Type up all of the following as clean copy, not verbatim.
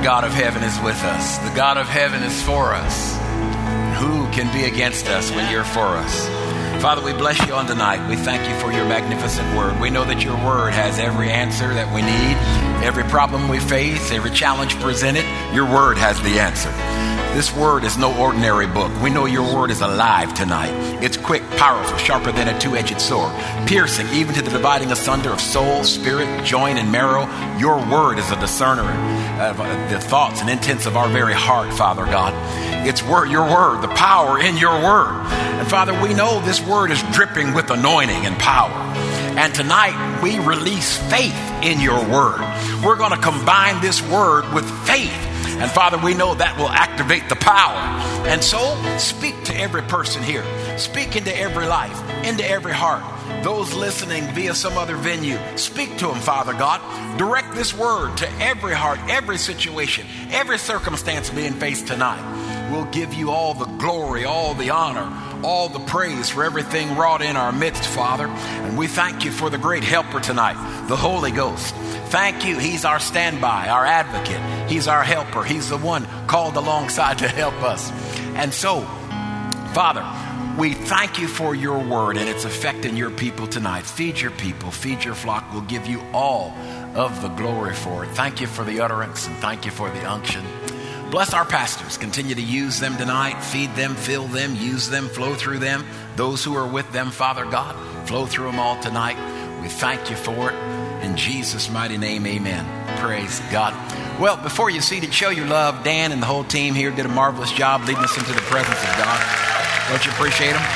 the God of heaven is with us. The God of heaven is for us. Who can be against us when you're for us? Father, we bless you on tonight. We thank you for your magnificent word. We know that your word has every answer that we need, every problem we face, every challenge presented. Your word has the answer. This word is no ordinary book. We know your word is alive tonight. It's quick, powerful, sharper than a two-edged sword, piercing even to the dividing asunder of soul, spirit, joint, and marrow. Your word is a discerner of the thoughts and intents of our very heart, Father God. It's your word, the power in your word. And Father, we know this word is dripping with anointing and power. And tonight we release faith in your word. We're going to combine this word with faith. And Father, we know that will activate the power. And so speak to every person here. Speak into every life, into every heart. Those listening via some other venue, speak to them, Father God. Direct this word to every heart, every situation, every circumstance being faced tonight. We'll give you all the glory, all the honor, all the praise for everything wrought in our midst, Father. And we thank you for the great helper tonight, the Holy Ghost. Thank you. He's our standby, our advocate. He's our helper. He's the one called alongside to help us. And so, Father, we thank you for your word and its effect in your people tonight. Feed your people, feed your flock. We'll give you all of the glory for it. Thank you for the utterance and thank you for the unction. Bless our pastors. Continue to use them tonight. Feed them, fill them, use them, flow through them. Those who are with them, Father God, flow through them all tonight. We thank you for it. In Jesus' mighty name, amen. Praise God. Well, before you seated, show your love. Dan and the whole team here did a marvelous job leading us into the presence of God. Don't you appreciate them?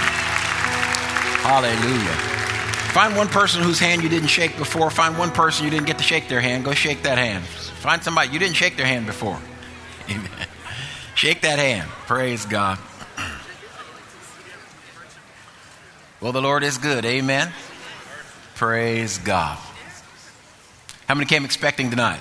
Hallelujah. Find one person whose hand you didn't shake before. Find one person you didn't get to shake their hand. Go shake that hand. Find somebody you didn't shake their hand before. Amen. Shake that hand. Praise God. Well, the Lord is good. Amen. Praise God. How many came expecting tonight?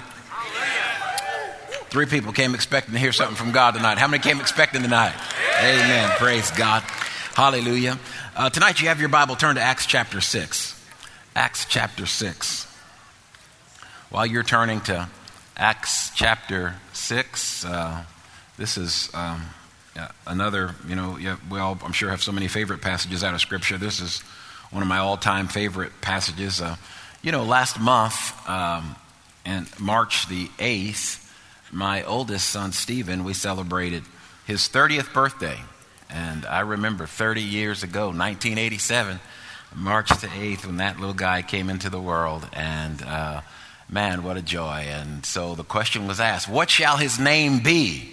3 people came expecting to hear something from God tonight. How many came expecting tonight? Amen. Praise God. Hallelujah. Tonight you have your Bible turned to Acts chapter 6. Acts chapter 6. While you're turning to Acts chapter 6, this is another, we all, I'm sure, have so many favorite passages out of Scripture. This is one of my all-time favorite passages. Last month, and March the 8th, my oldest son, Stephen, we celebrated his 30th birthday. And I remember 30 years ago, 1987, March the 8th, when that little guy came into the world. And man, what a joy. And so the question was asked, what shall his name be?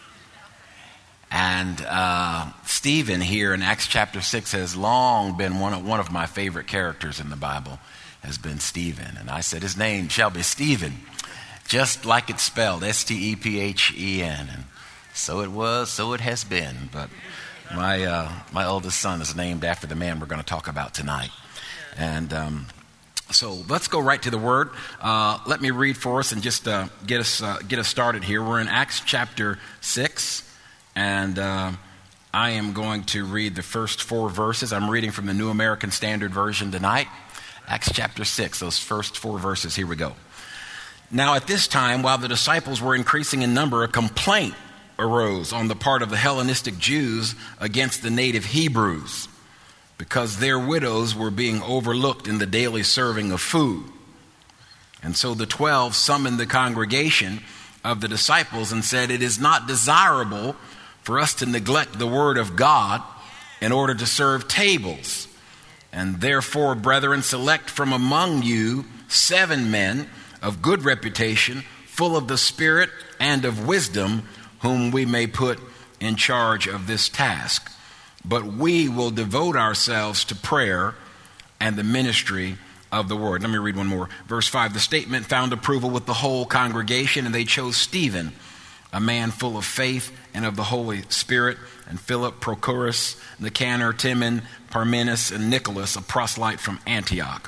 And Stephen here in Acts chapter 6 has long been one of my favorite characters in the Bible, has been Stephen. And I said, his name shall be Stephen, just like it's spelled, S-T-E-P-H-E-N. And so it was, so it has been. But my oldest son is named after the man we're going to talk about tonight. And so let's go right to the word. Let me read for us and just get us started here. We're in Acts chapter 6, and I am going to read the first 4 verses. I'm reading from the New American Standard Version tonight. Acts chapter 6, those first 4 verses. Here we go. Now at this time, while the disciples were increasing in number, a complaint arose on the part of the Hellenistic Jews against the native Hebrews, because their widows were being overlooked in the daily serving of food. And so the 12 summoned the congregation of the disciples and said, it is not desirable for us to neglect the word of God in order to serve tables. And therefore, brethren, select from among you 7 men of good reputation, full of the Spirit and of wisdom, whom we may put in charge of this task. But we will devote ourselves to prayer and the ministry of the word. Let me read one more. Verse 5, the statement found approval with the whole congregation, and they chose Stephen, a man full of faith and of the Holy Spirit, and Philip, Prochorus, Nicanor, Timon, Parmenas, and Nicholas, a proselyte from Antioch.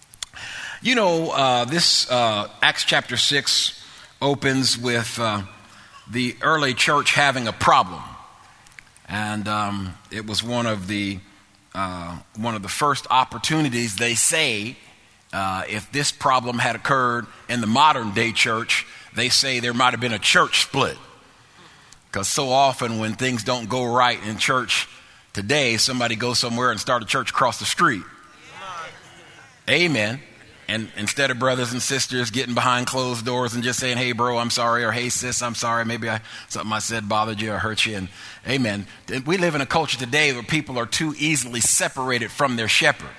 This Acts chapter 6 opens with the early church having a problem. And it was one of the first opportunities, they say, if this problem had occurred in the modern day church, they say there might have been a church split. Because so often when things don't go right in church today, somebody goes somewhere and start a church across the street. Amen. And instead of brothers and sisters getting behind closed doors and just saying, hey, bro, I'm sorry, or hey, sis, I'm sorry, maybe something I said bothered you or hurt you, and amen. We live in a culture today where people are too easily separated from their shepherd.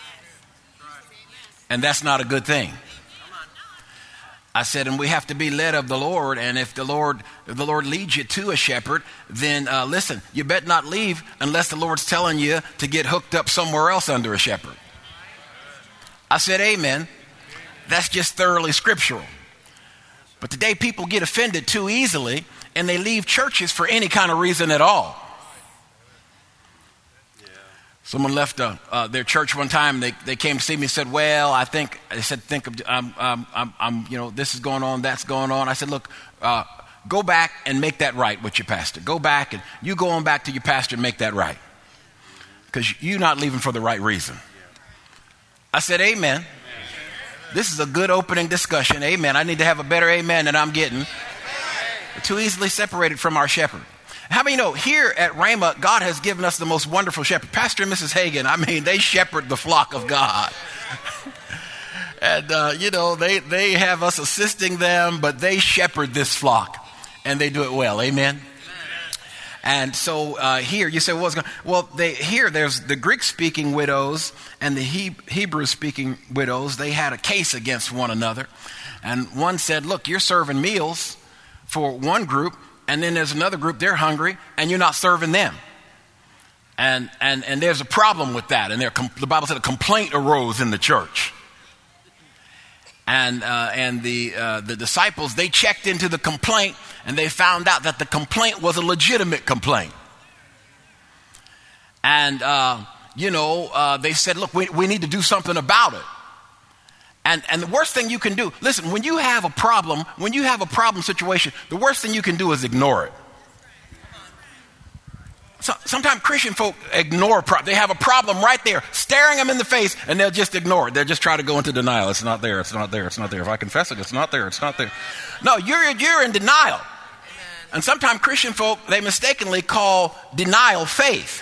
And that's not a good thing. I said, and we have to be led of the Lord, and if the Lord leads you to a shepherd, then listen, you better not leave unless the Lord's telling you to get hooked up somewhere else under a shepherd. I said, amen. That's just thoroughly scriptural. But today people get offended too easily and they leave churches for any kind of reason at all. Someone left their church one time. They came to see me and said, well, this is going on, that's going on. I said, look, go back and make that right with your pastor. Go back and you go on back to your pastor and make that right. Because you're not leaving for the right reason. I said, amen. This is a good opening discussion. Amen. I need to have a better amen than I'm getting. We're too easily separated from our shepherd. How many know here at Rhema, God has given us the most wonderful shepherd. Pastor and Mrs. Hagan, they shepherd the flock of God. And, they have us assisting them, but they shepherd this flock. And they do it well. Amen. And so here, you say, what's going on? Well, there's the Greek-speaking widows and the Hebrew-speaking widows. They had a case against one another. And one said, look, you're serving meals for one group, and then there's another group, they're hungry, and you're not serving them. And there's a problem with that. And the Bible said a complaint arose in the church. And the disciples, they checked into the complaint, and they found out that the complaint was a legitimate complaint. And, they said, look, we need to do something about it. And the worst thing you can do, listen, when you have a problem situation, the worst thing you can do is ignore it. So, sometimes Christian folk ignore they have a problem right there, staring them in the face, and they'll just ignore it. They'll just try to go into denial. It's not there. It's not there. It's not there. If I confess it, it's not there. It's not there. No, you're in denial. Amen. And sometimes Christian folk, they mistakenly call denial faith.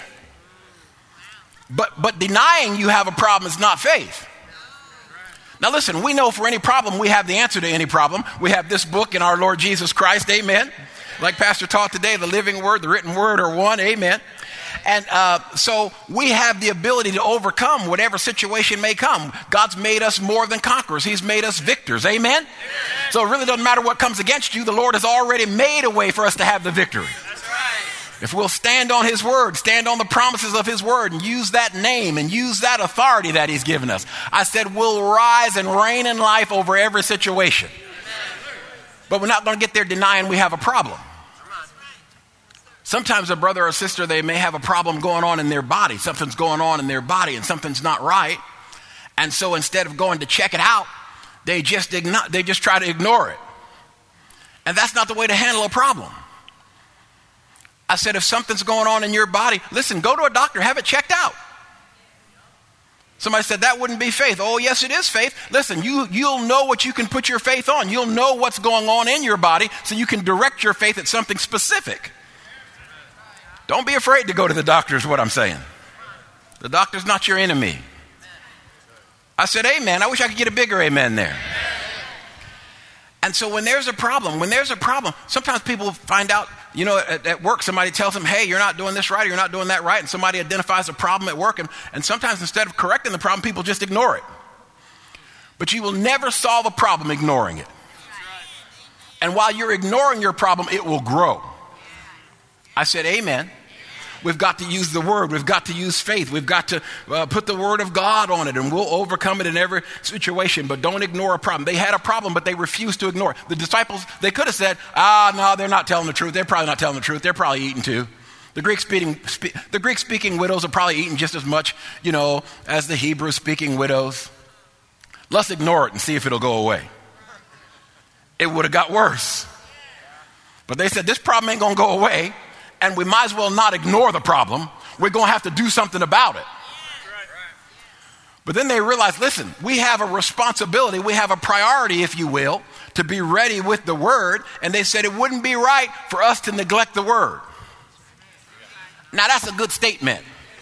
But denying you have a problem is not faith. Now listen, we know for any problem, we have the answer to any problem. We have this book in our Lord Jesus Christ. Amen. Like Pastor taught today, the living word, the written word are one. Amen. And so we have the ability to overcome whatever situation may come. God's made us more than conquerors. He's made us victors. Amen. Amen. So it really doesn't matter what comes against you. The Lord has already made a way for us to have the victory. That's right. If we'll stand on his word, stand on the promises of his word, and use that name and use that authority that he's given us, I said we'll rise and reign in life over every situation. But we're not going to get there denying we have a problem. Sometimes a brother or sister, they may have a problem going on in their body. Something's going on in their body and something's not right. And so instead of going to check it out, they just try to ignore it. And that's not the way to handle a problem. I said, if something's going on in your body, listen, go to a doctor, have it checked out. Somebody said that wouldn't be faith. Oh, yes, it is faith. Listen, you'll know what you can put your faith on. You'll know what's going on in your body so you can direct your faith at something specific. Don't be afraid to go to the doctor is what I'm saying. The doctor's not your enemy. I said, amen. I wish I could get a bigger amen there. And so when there's a problem, sometimes people find out, at work, somebody tells them, hey, you're not doing this right, or you're not doing that right, and somebody identifies a problem at work, and sometimes instead of correcting the problem, people just ignore it. But you will never solve a problem ignoring it. And while you're ignoring your problem, it will grow. I said, amen. We've got to use the word. We've got to use faith. We've got to put the word of God on it, and we'll overcome it in every situation. But don't ignore a problem. They had a problem, but they refused to ignore it. The disciples, they could have said, no, they're not telling the truth. They're probably not telling the truth. They're probably eating too. The Greek-speaking widows are probably eating just as much, as the Hebrew-speaking widows. Let's ignore it and see if it'll go away. It would have got worse. But they said, this problem ain't going to go away. And we might as well not ignore the problem. We're going to have to do something about it. But then they realized, listen, we have a responsibility, we have a priority, if you will, to be ready with the word. And they said it wouldn't be right for us to neglect the word. Now that's a good statement.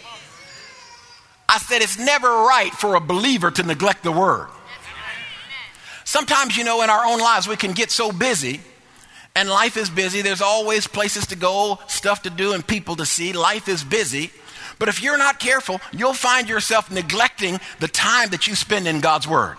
I said it's never right for a believer to neglect the word. Sometimes, in our own lives, we can get so busy, and life is busy. There's always places to go, stuff to do, and people to see. Life is busy. But if you're not careful, you'll find yourself neglecting the time that you spend in God's word.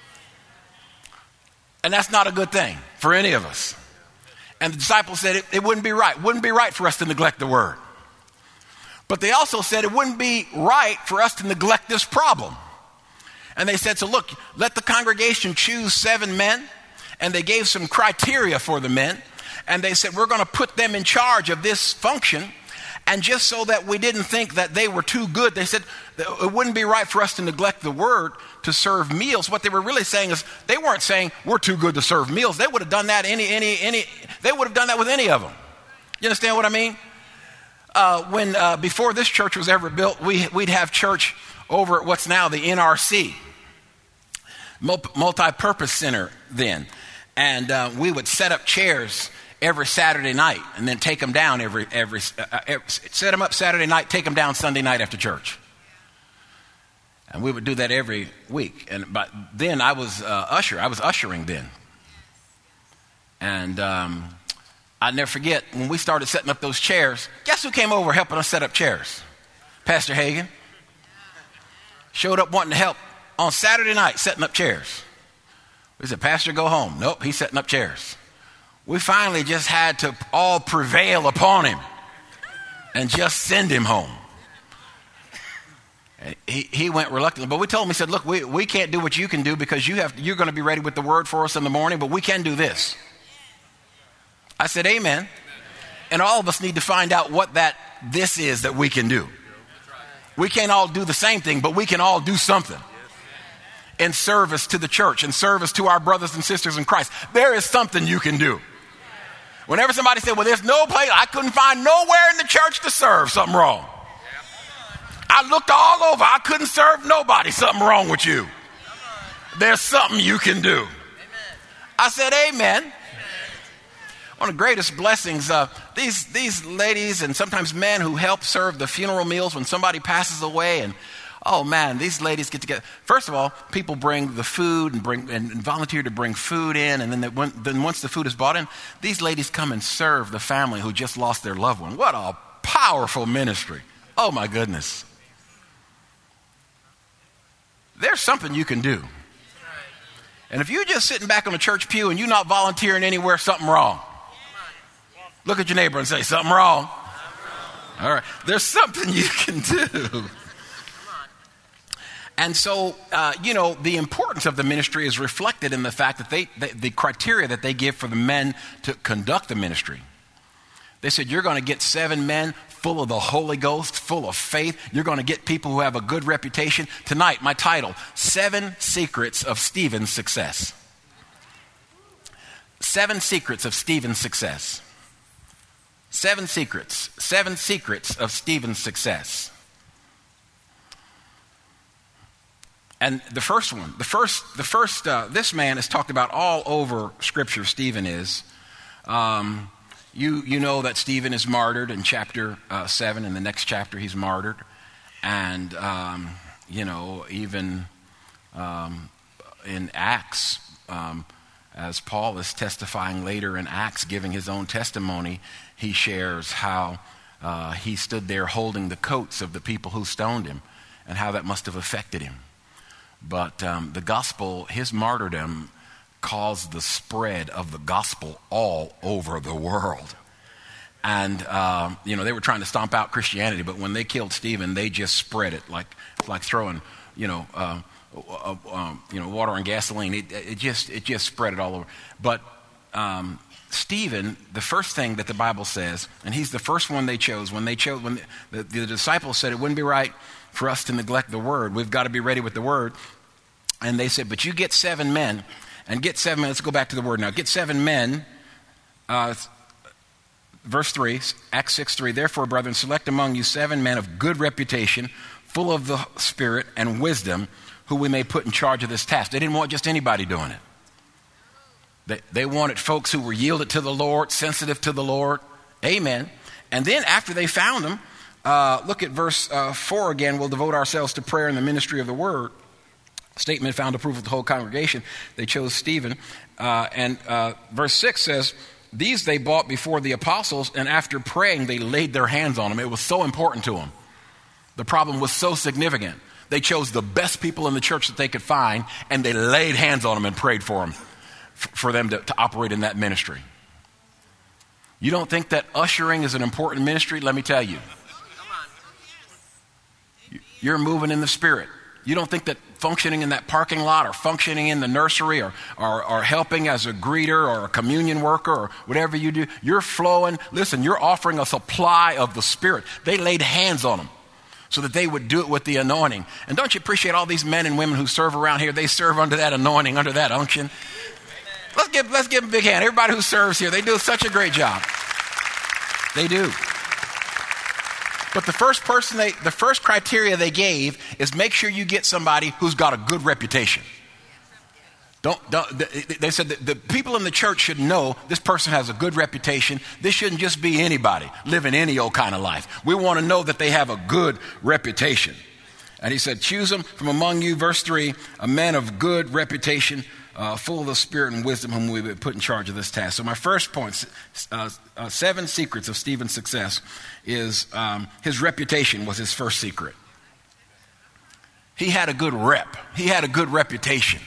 And that's not a good thing for any of us. And the disciples said it wouldn't be right. It wouldn't be right for us to neglect the word. But they also said it wouldn't be right for us to neglect this problem. And they said, so look, let the congregation choose 7 men. And they gave some criteria for the men. And they said, we're going to put them in charge of this function. And just so that we didn't think that they were too good, they said it wouldn't be right for us to neglect the word to serve meals. What they were really saying is they weren't saying we're too good to serve meals. They would have done that they would have done that with any of them. You understand what I mean? Before this church was ever built, we'd have church over at what's now the NRC, Multi-Purpose Center then. And we would set up chairs every Saturday night and then take them down set them up Saturday night, take them down Sunday night after church. And we would do that every week. But then I was usher. I was ushering then. And I'll never forget when we started setting up those chairs, guess who came over helping us set up chairs? Pastor Hagan. Showed up wanting to help on Saturday night setting up chairs. We said, Pastor, go home. Nope, he's setting up chairs. We finally just had to all prevail upon him and just send him home. And he went reluctantly, but we told him, he said, look, we can't do what you can do because you're going to be ready with the word for us in the morning, but we can do this. I said, amen. And all of us need to find out what this is that we can do. We can't all do the same thing, but we can all do something in service to the church, in service to our brothers and sisters in Christ. There is something you can do. Whenever somebody said, well, there's no place, I couldn't find nowhere in the church to serve, something wrong. I looked all over, I couldn't serve nobody, something wrong with you. There's something you can do. I said, amen. One of the greatest blessings, these ladies and sometimes men who help serve the funeral meals when somebody passes away, and oh man, these ladies get together. First of all, people bring the food and volunteer to bring food in, and then once the food is brought in, these ladies come and serve the family who just lost their loved one. What a powerful ministry. Oh my goodness. There's something you can do. And if you're just sitting back on the church pew and you're not volunteering anywhere, something wrong. Look at your neighbor and say, something wrong. All right. There's something you can do. And so, the importance of the ministry is reflected in the fact that the criteria that they give for the men to conduct the ministry. They said, you're going to get 7 men full of the Holy Ghost, full of faith. You're going to get people who have a good reputation. Tonight, my title, 7 Secrets of Stephen's Success. 7 Secrets of Stephen's Success. 7 secrets of Stephen's success. And the first one, this man is talked about all over Scripture. Stephen is. You know that Stephen is martyred in chapter 7. In the next chapter, he's martyred, and even in Acts. As Paul is testifying later in Acts, giving his own testimony, he shares how he stood there holding the coats of the people who stoned him and how that must have affected him. But the gospel, his martyrdom, caused the spread of the gospel all over the world. And, they were trying to stomp out Christianity, but when they killed Stephen, they just spread it like throwing, water and gasoline. It just spread it all over. But Stephen, the first thing that the Bible says, and he's the first one they chose. When the disciples said it wouldn't be right for us to neglect the word. We've got to be ready with the word. And they said, but you get 7 men, and get 7 men. Let's go back to the word now. Get 7 men. Verse 3, Acts 6:3. Therefore, brethren, select among you 7 men of good reputation, full of the Spirit and wisdom, who we may put in charge of this task. They didn't want just anybody doing it. They wanted folks who were yielded to the Lord, sensitive to the Lord. Amen. And then after they found them, look at verse 4 again. We'll devote ourselves to prayer and the ministry of the word. Statement found approval of the whole congregation. They chose Stephen. And verse 6 says, these they brought before the apostles, and after praying, they laid their hands on them. It was so important to them. The problem was so significant. They chose the best people in the church that they could find, and they laid hands on them and prayed for them, for them to operate in that ministry. You don't think that ushering is an important ministry? Let me tell you. You're moving in the Spirit. You don't think that functioning in that parking lot or functioning in the nursery or helping as a greeter or a communion worker or whatever you do, you're flowing. Listen, you're offering a supply of the Spirit. They laid hands on them so that they would do it with the anointing. And don't you appreciate all these men and women who serve around here? They serve under that anointing, under that unction. Let's give them a big hand. Everybody who serves here, they do such a great job. They do. But the first criteria they gave is make sure you get somebody who's got a good reputation. They said that the people in the church should know this person has a good reputation. This shouldn't just be anybody living any old kind of life. We want to know that they have a good reputation. And he said, choose them from among you, verse 3, a man of good reputation, full of the Spirit and wisdom, whom we would put in charge of this task. So my first point, 7 secrets of Stephen's success, is his reputation was his first secret. He had a good rep. He had a good reputation.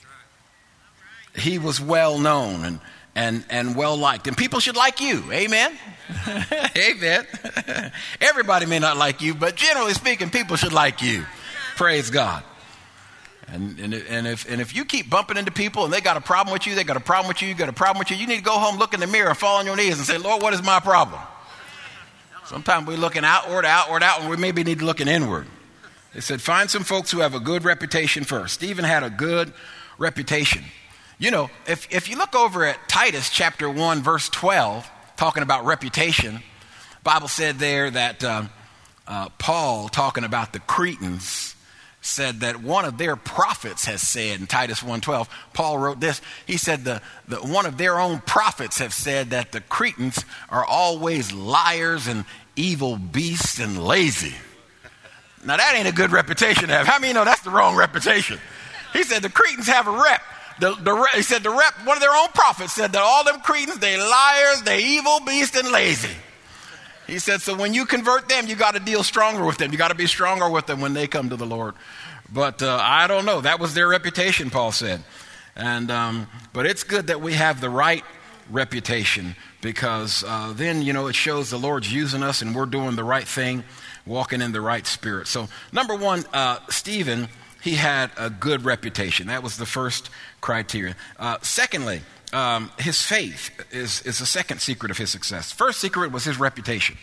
He was well known and well liked. And people should like you. Amen? Amen. Everybody may not like you, but generally speaking, people should like you. Praise God. And if you keep bumping into people and they got a problem with you, they got a problem with you, you got a problem with you, you need to go home, look in the mirror, and fall on your knees and say, Lord, what is my problem? Sometimes we're looking outward, and we maybe need to look inward. They said, find some folks who have a good reputation first. Stephen had a good reputation. You know, if you look over at Titus chapter 1, verse 12, talking about reputation, the Bible said there that Paul, talking about the Cretans, said that one of their prophets has said in Titus 1:12, Paul wrote this. He said the one of their own prophets have said that the Cretans are always liars and evil beasts and lazy. Now that ain't a good reputation to have. How many know that's the wrong reputation? He said the Cretans have a rep. He said the rep, one of their own prophets said that all them Cretans, they liars, they evil beasts and lazy. He said, so when you convert them, you got to deal stronger with them. You got to be stronger with them when they come to the Lord. But I don't know. That was their reputation, Paul said. And but it's good that we have the right reputation, because then, you know, it shows the Lord's using us and we're doing the right thing, walking in the right spirit. So number one, Stephen, he had a good reputation. That was the first criteria. Secondly, his faith is the second secret of his success. First secret was his reputation.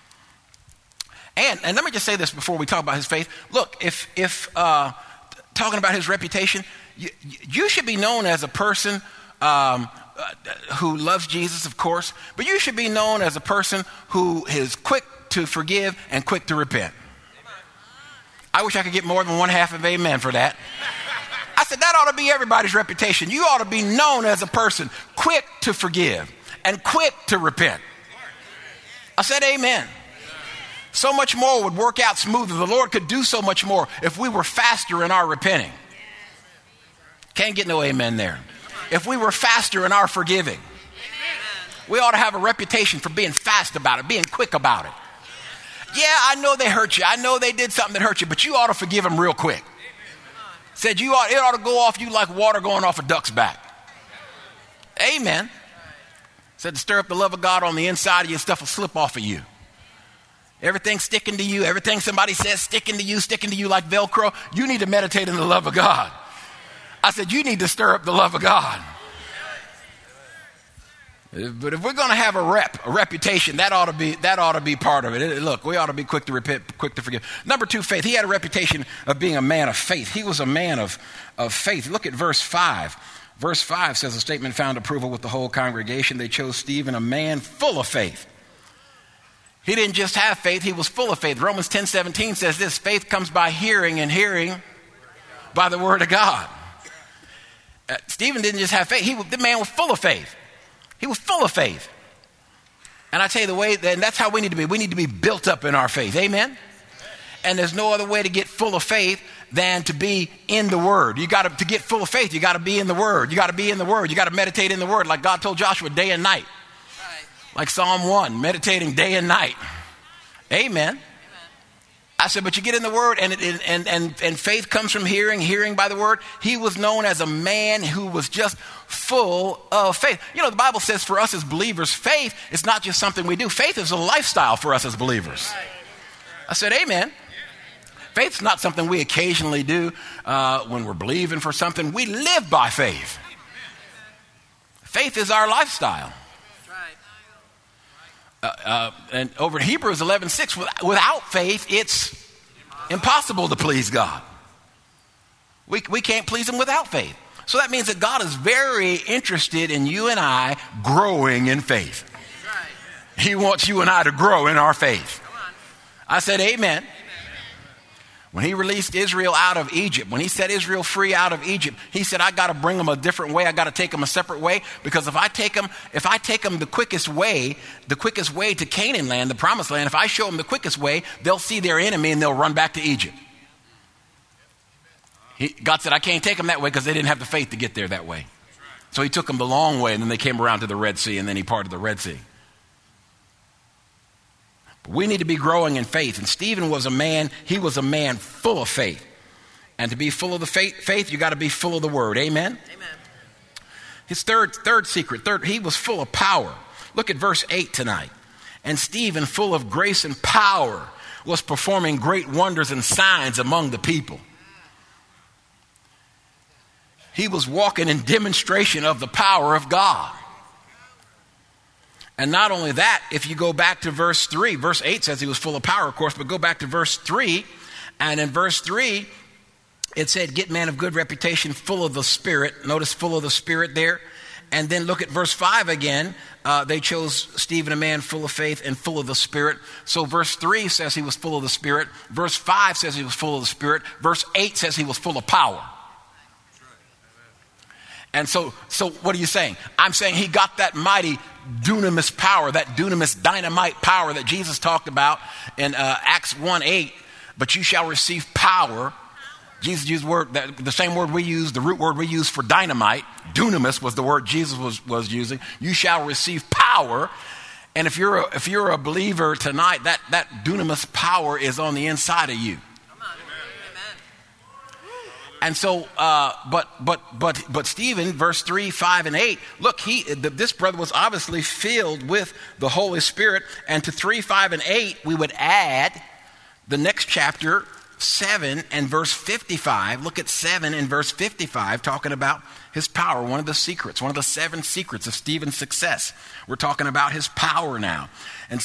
And let me just say this before we talk about his faith. Look, if talking about his reputation, you should be known as a person who loves Jesus, of course, but you should be known as a person who is quick to forgive and quick to repent. I wish I could get more than one half of amen for that. I said that ought to be everybody's reputation. You ought to be known as a person quick to forgive and quick to repent. I said amen. So much more would work out smoother. The Lord could do so much more if we were faster in our repenting. Can't get no amen there. If we were faster in our forgiving. We ought to have a reputation for being fast about it, being quick about it. Yeah, I know they hurt you. I know they did something that hurt you, but you ought to forgive them real quick. Said it ought to go off you like water going off a duck's back. Amen. Said to stir up the love of God on the inside of you, stuff will slip off of you. Everything sticking to you, everything somebody says sticking to you like Velcro, you need to meditate in the love of God. I said, you need to stir up the love of God. But if we're going to have a reputation, that ought to be part of it. Look, we ought to be quick to repent, quick to forgive. Number two, faith. He had a reputation of being a man of faith. He was a man of faith. Look at verse 5. Verse 5 says, a statement found approval with the whole congregation. They chose Stephen, a man full of faith. He didn't just have faith, he was full of faith. Romans 10:17 says this, faith comes by hearing, and hearing By the word of God. Stephen didn't just have faith. The man was full of faith. He was full of faith. And I tell you and that's how we need to be. We need to be built up in our faith. Amen? And there's no other way to get full of faith than to be in the Word. To get full of faith, you got to be in the Word. You got to be in the Word. You got to meditate in the Word like God told Joshua, day and night. Like Psalm 1, meditating day and night. Amen. I said, but you get in the Word, and faith comes from hearing by the Word. He was known as a man who was just full of faith. You know, the Bible says for us as believers, faith is not just something we do. Faith is a lifestyle for us as believers. I said, amen. Faith's not something we occasionally do when we're believing for something. We live by faith. Faith is our lifestyle. And over in Hebrews 11:6, without faith, it's impossible to please God. We can't please him without faith. So that means that God is very interested in you and I growing in faith. He wants you and I to grow in our faith. I said, amen. When he released Israel out of Egypt, when he set Israel free out of Egypt, he said, I got to bring them a different way. I got to take them a separate way, because if I take them the quickest way to Canaan land, the promised land, if I show them the quickest way, they'll see their enemy and they'll run back to Egypt. God said, I can't take them that way because they didn't have the faith to get there that way. So he took them the long way, and then they came around to the Red Sea, and then he parted the Red Sea. We need to be growing in faith. And Stephen was a man full of faith. And to be full of the faith, you got to be full of the Word. Amen? Amen. His third secret, he was full of power. Look at verse 8 tonight. And Stephen, full of grace and power, was performing great wonders and signs among the people. He was walking in demonstration of the power of God. And not only that, if you go back to verse 3, verse 8 says he was full of power, of course, but go back to verse 3, and in verse 3, it said, get man of good reputation, full of the Spirit. Notice full of the Spirit there. And then look at verse 5 again. They chose Stephen, a man full of faith and full of the Spirit. So verse 3 says he was full of the Spirit. Verse 5 says he was full of the Spirit. Verse 8 says he was full of power. And so what are you saying? I'm saying he got that mighty dunamis power, that dunamis dynamite power that Jesus talked about in Acts 1:8. But you shall receive power. Jesus used the same word we use, the root word we use for dynamite. Dunamis was the word Jesus was using. You shall receive power. And if you're a believer tonight, that dunamis power is on the inside of you. And so, but Stephen, verse 3, 5, and 8, look, this brother was obviously filled with the Holy Spirit. And to 3, 5, and 8, we would add the next chapter, 7 and verse 55. Look at 7 and verse 55, talking about his power, one of the 7 secrets of Stephen's success. We're talking about his power now. And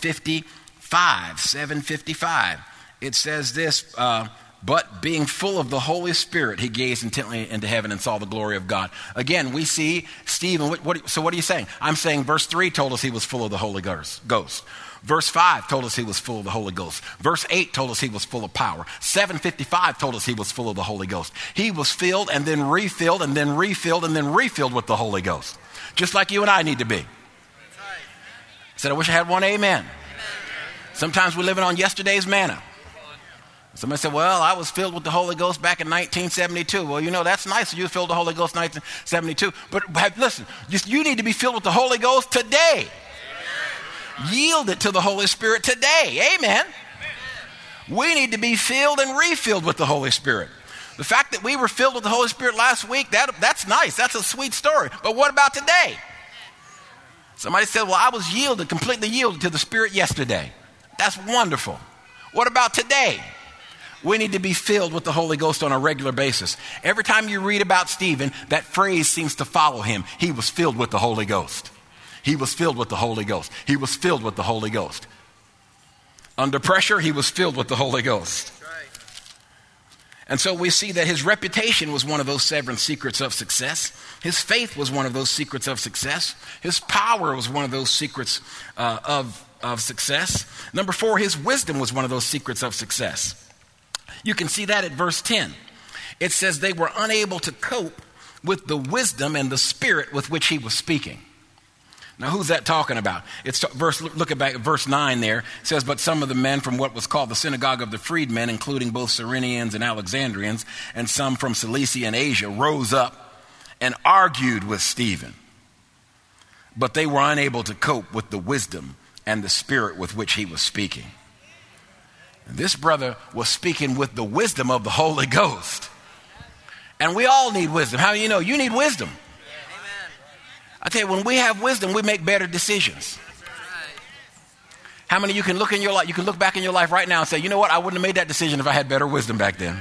755, it says this, but being full of the Holy Spirit, he gazed intently into heaven and saw the glory of God. Again, we see Stephen. So what are you saying? I'm saying verse 3 told us he was full of the Holy Ghost. Verse 5 told us he was full of the Holy Ghost. Verse 8 told us he was full of power. 755 told us he was full of the Holy Ghost. He was filled and then refilled and then refilled and then refilled with the Holy Ghost. Just like you and I need to be. I said, I wish I had one amen. Sometimes we're living on yesterday's manna. Somebody said, well, I was filled with the Holy Ghost back in 1972. Well, that's nice. You were filled with the Holy Ghost in 1972. But listen, you need to be filled with the Holy Ghost today. Amen. Yield it to the Holy Spirit today. Amen. Amen. We need to be filled and refilled with the Holy Spirit. The fact that we were filled with the Holy Spirit last week, that's nice. That's a sweet story. But what about today? Somebody said, well, I was completely yielded to the Spirit yesterday. That's wonderful. What about today? We need to be filled with the Holy Ghost on a regular basis. Every time you read about Stephen, that phrase seems to follow him. He was filled with the Holy Ghost. He was filled with the Holy Ghost. He was filled with the Holy Ghost. Under pressure, he was filled with the Holy Ghost. And so we see that his reputation was one of those 7 secrets of success. His faith was one of those secrets of success. His power was one of those secrets of success. Number 4, his wisdom was one of those secrets of success. You can see that at verse 10. It says they were unable to cope with the wisdom and the spirit with which he was speaking. Now, who's that talking about? Look back at verse 9 there. It says, but some of the men from what was called the synagogue of the freedmen, including both Cyrenians and Alexandrians, and some from Cilicia and Asia, rose up and argued with Stephen. But they were unable to cope with the wisdom and the spirit with which he was speaking. And this brother was speaking with the wisdom of the Holy Ghost. And we all need wisdom. How do you know? You need wisdom. I tell you, when we have wisdom, we make better decisions. How many of you can look in your life? You can look back in your life right now and say, you know what? I wouldn't have made that decision if I had better wisdom back then.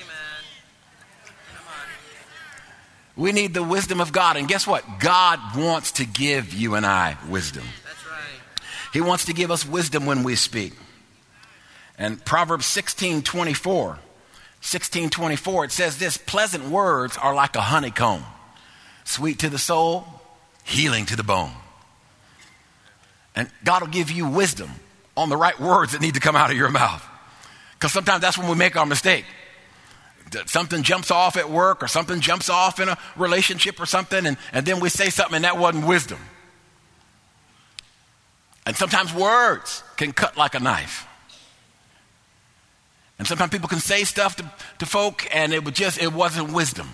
We need the wisdom of God. And guess what? God wants to give you and I wisdom. That's right. He wants to give us wisdom when we speak. And Proverbs 16:24, it says this, pleasant words are like a honeycomb, sweet to the soul, healing to the bone. And God will give you wisdom on the right words that need to come out of your mouth. Because sometimes that's when we make our mistake. Something jumps off at work or something jumps off in a relationship or something, and then we say something and that wasn't wisdom. And sometimes words can cut like a knife. And sometimes people can say stuff to folk and it wasn't wisdom.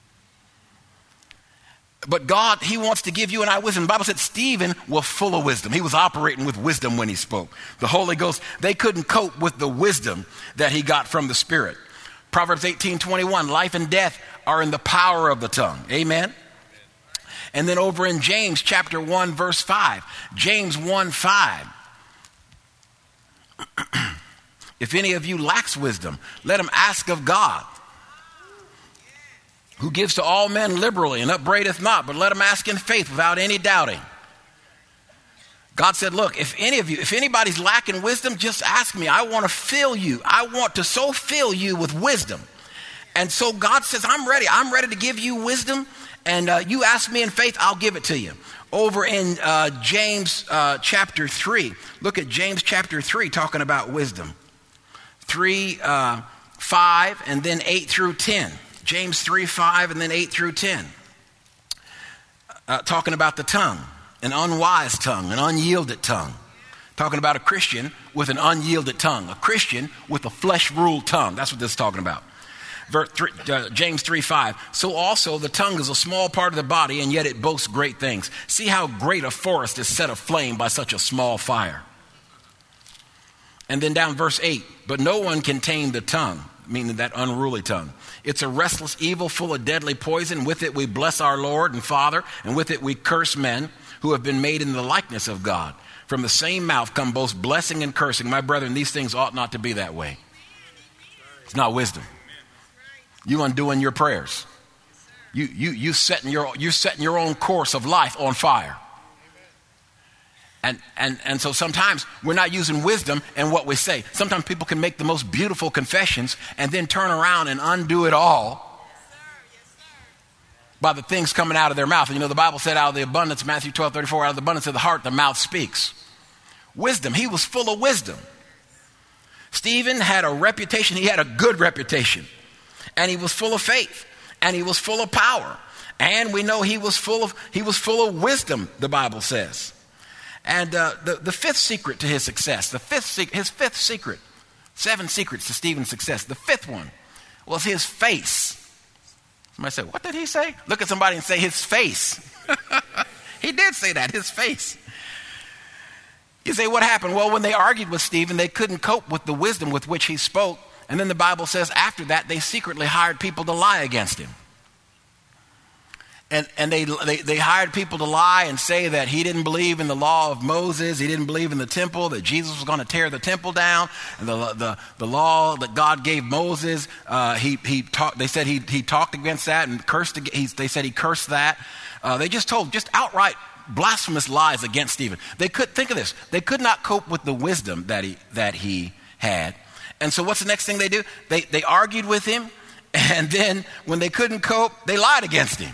But God, he wants to give you and I wisdom. The Bible said Stephen was full of wisdom. He was operating with wisdom when he spoke. The Holy Ghost, they couldn't cope with the wisdom that he got from the Spirit. Proverbs 18:21, life and death are in the power of the tongue. Amen. And then over in James chapter 1, verse 5, James 1:5. If any of you lacks wisdom, let him ask of God, who gives to all men liberally and upbraideth not, but let him ask in faith without any doubting. God said, look, if anybody's lacking wisdom, just ask me. I want to fill you. I want to so fill you with wisdom. And so God says, I'm ready. I'm ready to give you wisdom. And you ask me in faith, I'll give it to you. Over in James chapter 3, look at James chapter 3 talking about wisdom. 3:5 and then 8 through 10. James 3:5 and then 8 through 10. Talking about the tongue, an unwise tongue, an unyielded tongue. Talking about a Christian with an unyielded tongue, a Christian with a flesh-ruled tongue. That's what this is talking about. James 3:5. So also the tongue is a small part of the body, and yet it boasts great things. See how great a forest is set aflame by such a small fire. And then down verse 8. But no one can tame the tongue, meaning that unruly tongue. It's a restless evil full of deadly poison. With it we bless our Lord and Father, and with it we curse men who have been made in the likeness of God. From the same mouth come both blessing and cursing. My brethren, these things ought not to be that way. It's not wisdom. You undoing your prayers. You setting your own course of life on fire. And so sometimes we're not using wisdom in what we say. Sometimes people can make the most beautiful confessions and then turn around and undo it all by the things coming out of their mouth. And you know, the Bible said out of the abundance, Matthew 12:34, out of the abundance of the heart, the mouth speaks. Wisdom. He was full of wisdom. Stephen had a reputation. He had a good reputation. And he was full of faith. And he was full of power. And we know he was full of wisdom, the Bible says. And the fifth secret to his success, his fifth secret, 7 secrets to Stephen's success. The fifth one was his face. Somebody said, what did he say? Look at somebody and say his face. He did say that, his face. You say, what happened? Well, when they argued with Stephen, they couldn't cope with the wisdom with which he spoke. And then the Bible says after that, they secretly hired people to lie against him. And they hired people to lie and say that he didn't believe in the law of Moses. He didn't believe in the temple, that Jesus was going to tear the temple down. And the law that God gave Moses, they said he talked against that and cursed. They said he cursed that. They just told outright blasphemous lies against Stephen. Think of this. They could not cope with the wisdom that he had. And so what's the next thing they do? They argued with him. And then when they couldn't cope, they lied against him.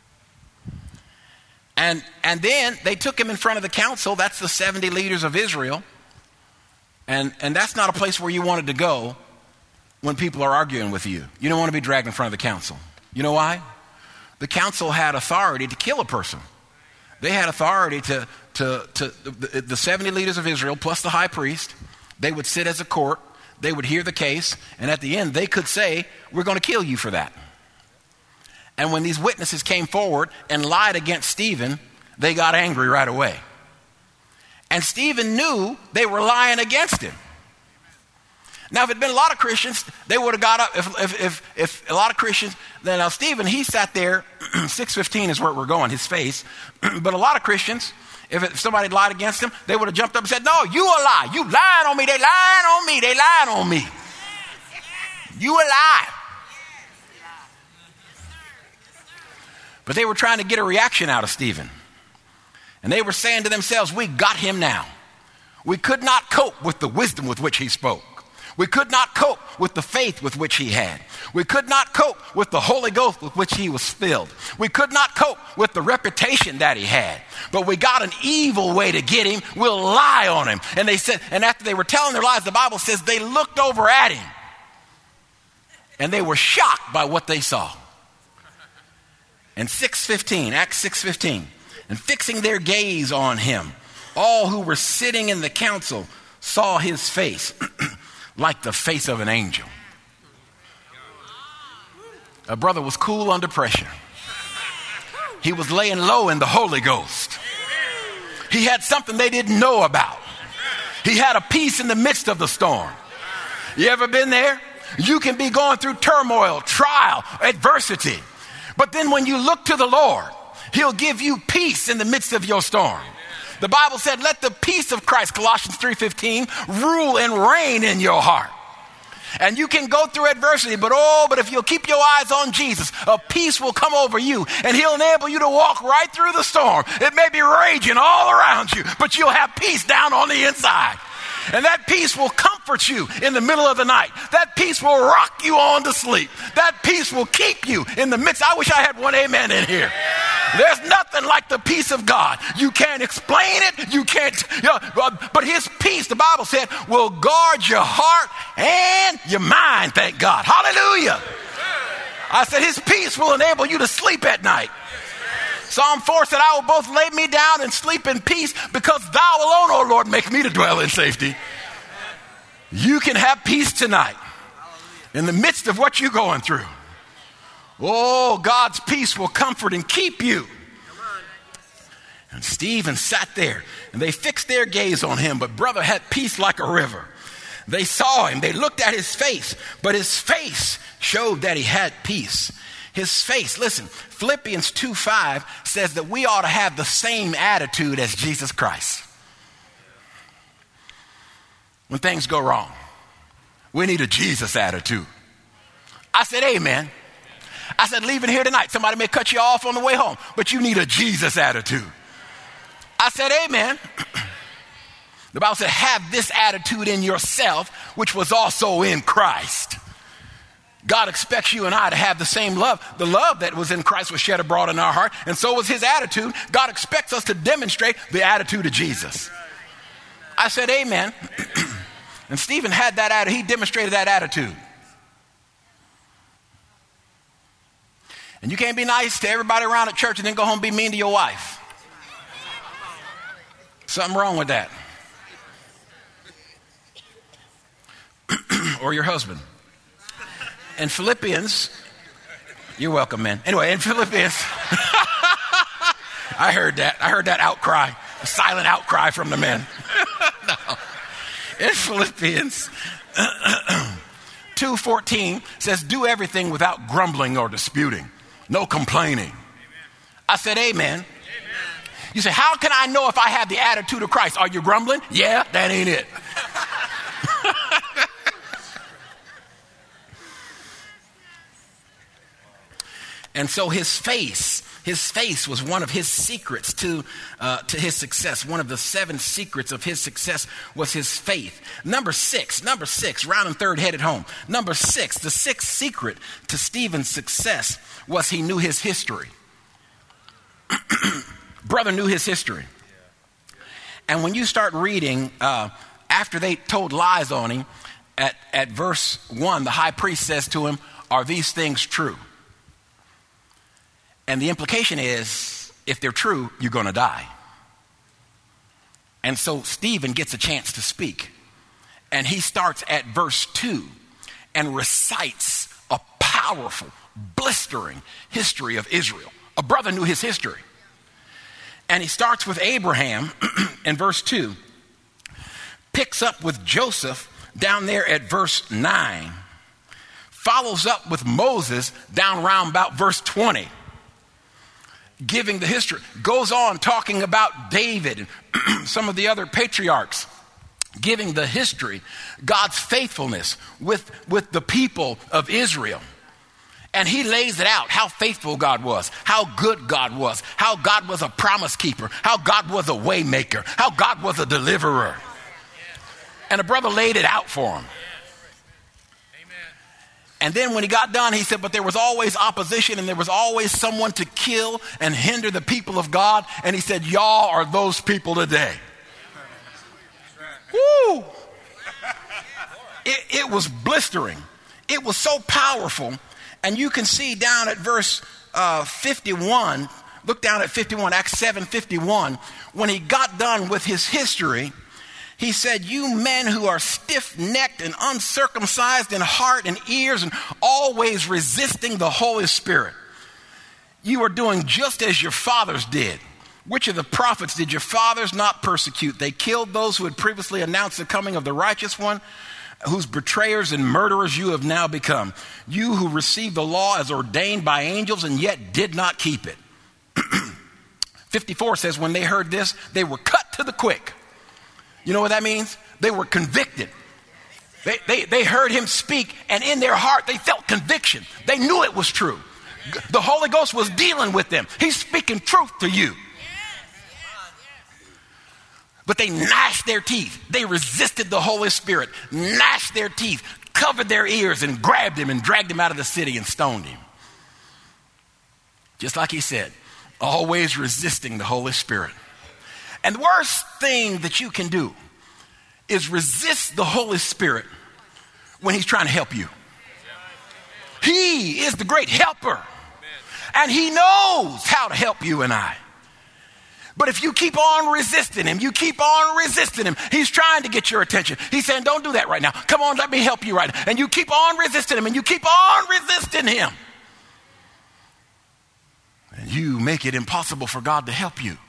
And then they took him in front of the council. That's the 70 leaders of Israel. And that's not a place where you wanted to go. when people are arguing with you. You don't want to be dragged in front of the council. You know why? The council had authority to kill a person. They had authority the 70 leaders of Israel plus the high priest. They would sit as a court. They would hear the case. And at the end, they could say, we're going to kill you for that. And when these witnesses came forward and lied against Stephen, they got angry right away. And Stephen knew they were lying against him. Now, if it had been a lot of Christians, they would have got up. If a lot of Christians, then now Stephen, he sat there, 6:15 is where we're going, his face. But a lot of Christians, if somebody had lied against him, they would have jumped up and said, no, you a lie. You lying on me. They lying on me. They lying on me. You a lie. But they were trying to get a reaction out of Stephen. And they were saying to themselves, we got him now. We could not cope with the wisdom with which he spoke. We could not cope with the faith with which he had. We could not cope with the Holy Ghost with which he was filled. We could not cope with the reputation that he had. But we got an evil way to get him. We'll lie on him. And they said, and after they were telling their lies, the Bible says they looked over at him. And they were shocked by what they saw. And 6:15, Acts 6:15, and fixing their gaze on him, all who were sitting in the council saw his face like the face of an angel. A brother was cool under pressure. He was laying low in the Holy Ghost. He had something they didn't know about. He had a peace in the midst of the storm. You ever been there? You can be going through turmoil, trial, adversity. But then when you look to the Lord, he'll give you peace in the midst of your storm. The Bible said, let the peace of Christ, Colossians 3:15, rule and reign in your heart. And you can go through adversity, but if you'll keep your eyes on Jesus, a peace will come over you, and he'll enable you to walk right through the storm. It may be raging all around you, but you'll have peace down on the inside. And that peace will comfort you in the middle of the night. That peace will rock you on to sleep. That peace will keep you in the midst. I wish I had one amen in here. There's nothing like the peace of God. You can't explain it. You can't, but his peace, the Bible said, will guard your heart and your mind, thank God. Hallelujah. I said his peace will enable you to sleep at night. Psalm 4 said, I will both lay me down and sleep in peace because thou alone, O Lord, make me to dwell in safety. You can have peace tonight in the midst of what you're going through. Oh, God's peace will comfort and keep you. And Stephen sat there and they fixed their gaze on him, but brother had peace like a river. They saw him, they looked at his face, but his face showed that he had peace. His face, listen, Philippians 2:5 says that we ought to have the same attitude as Jesus Christ. When things go wrong, we need a Jesus attitude. I said, amen. I said, leaving here tonight, somebody may cut you off on the way home, but you need a Jesus attitude. I said, amen. The Bible said, have this attitude in yourself, which was also in Christ. God expects you and I to have the same love. The love that was in Christ was shed abroad in our heart, and so was his attitude. God expects us to demonstrate the attitude of Jesus. I said, amen. And Stephen had that attitude. He demonstrated that attitude. And you can't be nice to everybody around at church and then go home and be mean to your wife. Something wrong with that. Or your husband. In Philippians, you're welcome, man. Anyway, in Philippians, I heard that outcry, a silent outcry from the men. No. In Philippians 2:14 says, do everything without grumbling or disputing. No complaining. I said, amen. You say, how can I know if I have the attitude of Christ? Are you grumbling? Yeah, that ain't it. And so his face was one of his secrets to his success. One of the 7 secrets of his success was his faith. Number six, round and third headed home. Number 6, the 6th secret to Stephen's success was he knew his history. Brother knew his history. And when you start reading, after they told lies on him, at verse 1, the high priest says to him, "Are these things true?" And the implication is, if they're true, you're going to die. And so Stephen gets a chance to speak. And he starts at verse 2 and recites a powerful, blistering history of Israel. A brother knew his history. And he starts with Abraham in verse 2, picks up with Joseph down there at verse 9, follows up with Moses down around about verse 20, giving the history, goes on talking about David and some of the other patriarchs, giving the history, God's faithfulness with the people of Israel. And he lays it out, how faithful God was, how good God was, how God was a promise keeper, how God was a way maker, how God was a deliverer. And a brother laid it out for him. And then when he got done, he said, but there was always opposition and there was always someone to kill and hinder the people of God. And he said, y'all are those people today. Woo! It was blistering. It was so powerful. And you can see down at verse 51, look down at 51, Acts 7:51, when he got done with his history, he said, you men who are stiff-necked and uncircumcised in heart and ears and always resisting the Holy Spirit, you are doing just as your fathers did. Which of the prophets did your fathers not persecute? They killed those who had previously announced the coming of the righteous one, whose betrayers and murderers you have now become. You who received the law as ordained by angels and yet did not keep it. 54 says, when they heard this, they were cut to the quick. You know what that means? They were convicted. They heard him speak, and in their heart they felt conviction. They knew it was true. The Holy Ghost was dealing with them. He's speaking truth to you. But they gnashed their teeth. They resisted the Holy Spirit, gnashed their teeth, covered their ears, and grabbed him and dragged him out of the city and stoned him. Just like he said, always resisting the Holy Spirit. And the worst thing that you can do is resist the Holy Spirit when he's trying to help you. He is the great helper, and he knows how to help you and I. But if you keep on resisting him, he's trying to get your attention. He's saying, don't do that right now. Come on, let me help you right now. And you keep on resisting him, and you keep on resisting him. And you make it impossible for God to help you.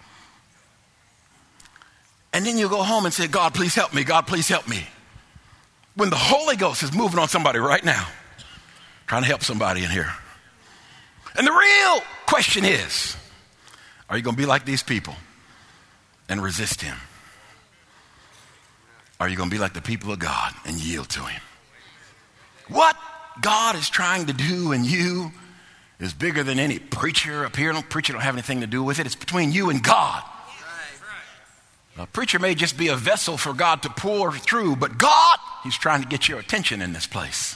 And then you go home and say, God, please help me. God, please help me. When the Holy Ghost is moving on somebody right now, trying to help somebody in here. And the real question is, are you going to be like these people and resist him? Are you going to be like the people of God and yield to him? What God is trying to do in you is bigger than any preacher up here. No preacher don't have anything to do with it. It's between you and God. A preacher may just be a vessel for God to pour through, but God, he's trying to get your attention in this place.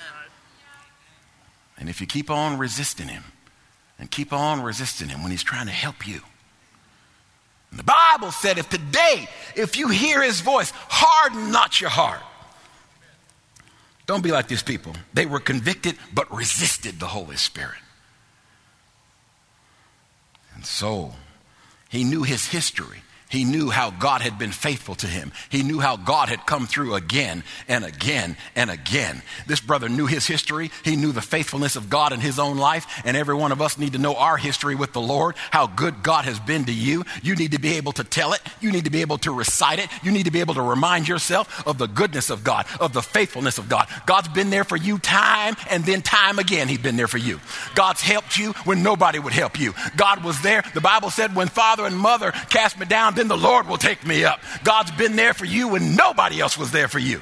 And if you keep on resisting him, and keep on resisting him when he's trying to help you. And the Bible said, if you hear his voice, harden not your heart. Don't be like these people. They were convicted, but resisted the Holy Spirit. And so, he knew his history. He knew how God had been faithful to him. He knew how God had come through again and again and again. This brother knew his history. He knew the faithfulness of God in his own life. And every one of us need to know our history with the Lord, how good God has been to you. You need to be able to tell it. You need to be able to recite it. You need to be able to remind yourself of the goodness of God, of the faithfulness of God. God's been there for you time and then time again. He's been there for you. God's helped you when nobody would help you. God was there. The Bible said when father and mother cast me down, then the Lord will take me up. God's been there for you when nobody else was there for you.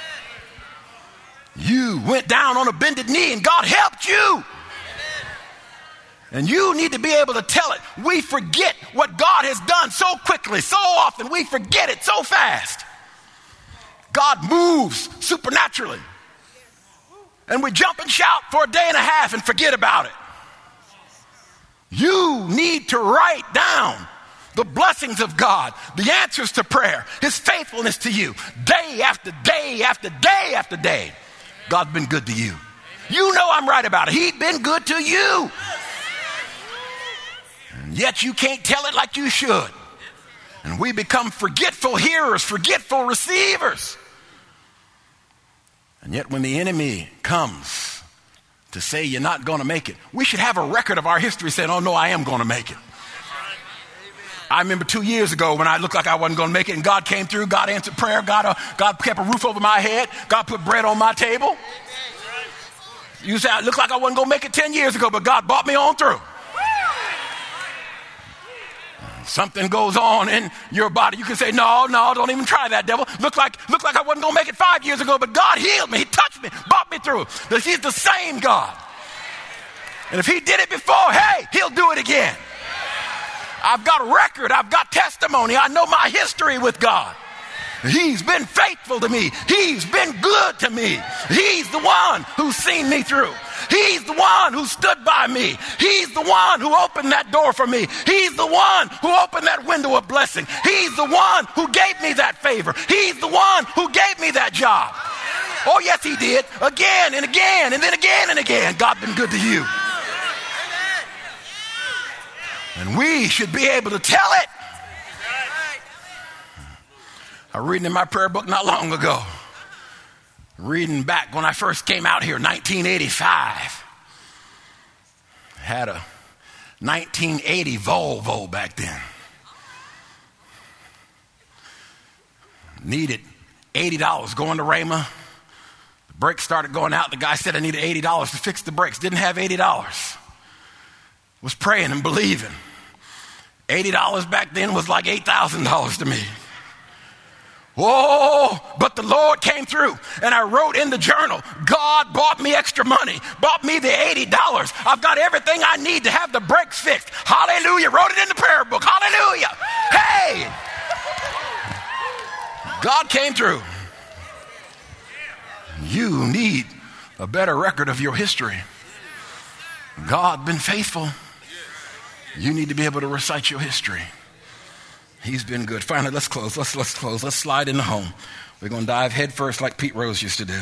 You went down on a bended knee and God helped you. And you need to be able to tell it. We forget what God has done so quickly, so often. We forget it so fast. God moves supernaturally. And we jump and shout for a day and a half and forget about it. You need to write down the blessings of God, the answers to prayer, his faithfulness to you, day after day after day after day. God's been good to you. You know I'm right about it. He's been good to you. And yet you can't tell it like you should. And we become forgetful hearers, forgetful receivers. And yet when the enemy comes to say you're not going to make it, we should have a record of our history saying, oh no, I am going to make it. I remember 2 years ago when I looked like I wasn't going to make it, and God came through, God answered prayer, God kept a roof over my head, God put bread on my table. You say I looked like I wasn't going to make it 10 years ago, but God brought me on through. Something goes on in your body. You can say, no, don't even try that, devil. Look like I wasn't going to make it 5 years ago, but God healed me. He touched me, brought me through. He's the same God. And if he did it before, hey, he'll do it again. I've got a record. I've got testimony. I know my history with God. He's been faithful to me. He's been good to me. He's the one who's seen me through. He's the one who stood by me. He's the one who opened that door for me. He's the one who opened that window of blessing. He's the one who gave me that favor. He's the one who gave me that job. Oh, yes, he did. Again and again and then again and again. God's been good to you. And we should be able to tell it. I was reading in my prayer book not long ago. Reading back when I first came out here, 1985. Had a 1980 Volvo back then. Needed $80 going to Rhema. The brakes started going out. The guy said I needed $80 to fix the brakes. Didn't have $80. Was praying and believing. $80 back then was like $8,000 to me. Whoa, but the Lord came through, and I wrote in the journal, God bought me extra money, bought me the $80. I've got everything I need to have the brakes fixed. Hallelujah. Wrote it in the prayer book. Hallelujah. Hey, God came through. You need a better record of your history. God been faithful. You need to be able to recite your history. He's been good. Finally, let's close. Let's close. Let's slide into home. We're going to dive head first like Pete Rose used to do.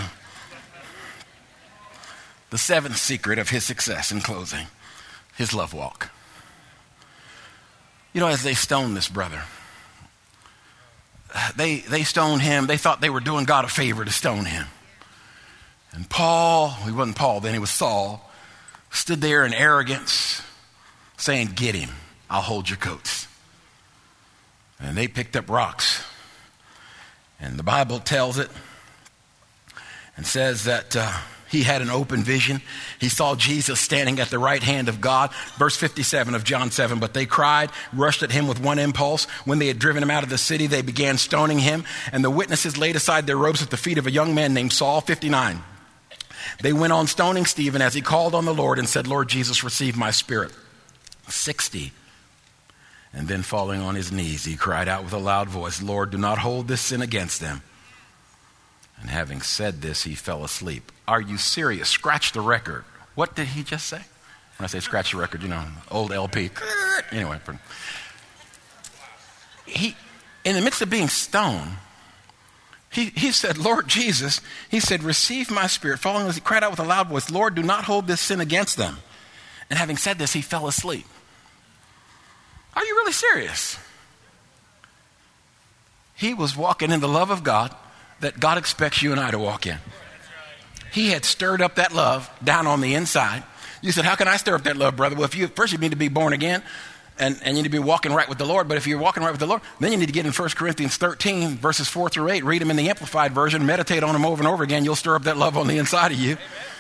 The seventh secret of his success in closing, his love walk. You know, as they stoned this brother, they stoned him. They thought they were doing God a favor to stone him. And Paul, he wasn't Paul then, he was Saul, stood there in arrogance saying, get him, I'll hold your coats. And they picked up rocks. And the Bible tells it and says that he had an open vision. He saw Jesus standing at the right hand of God. Verse 57 of John 7, but they cried, rushed at him with one impulse. When they had driven him out of the city, they began stoning him. And the witnesses laid aside their robes at the feet of a young man named Saul. 59. They went on stoning Stephen as he called on the Lord and said, Lord Jesus, receive my spirit. 60. And then falling on his knees, he cried out with a loud voice, Lord, do not hold this sin against them. And having said this, he fell asleep. Are you serious? Scratch the record. What did he just say? When I say scratch the record, you know, old LP. Anyway. He, in the midst of being stoned, he said, Lord Jesus, he said, receive my spirit. Falling as he cried out with a loud voice, Lord, do not hold this sin against them. And having said this, he fell asleep. Are you really serious? He was walking in the love of God that God expects you and I to walk in. He had stirred up that love down on the inside. You said, how can I stir up that love, brother? Well, first you need to be born again and you need to be walking right with the Lord. But if you're walking right with the Lord, then you need to get in 1 Corinthians 13, verses 4 through 8. Read them in the Amplified Version. Meditate on them over and over again. You'll stir up that love on the inside of you.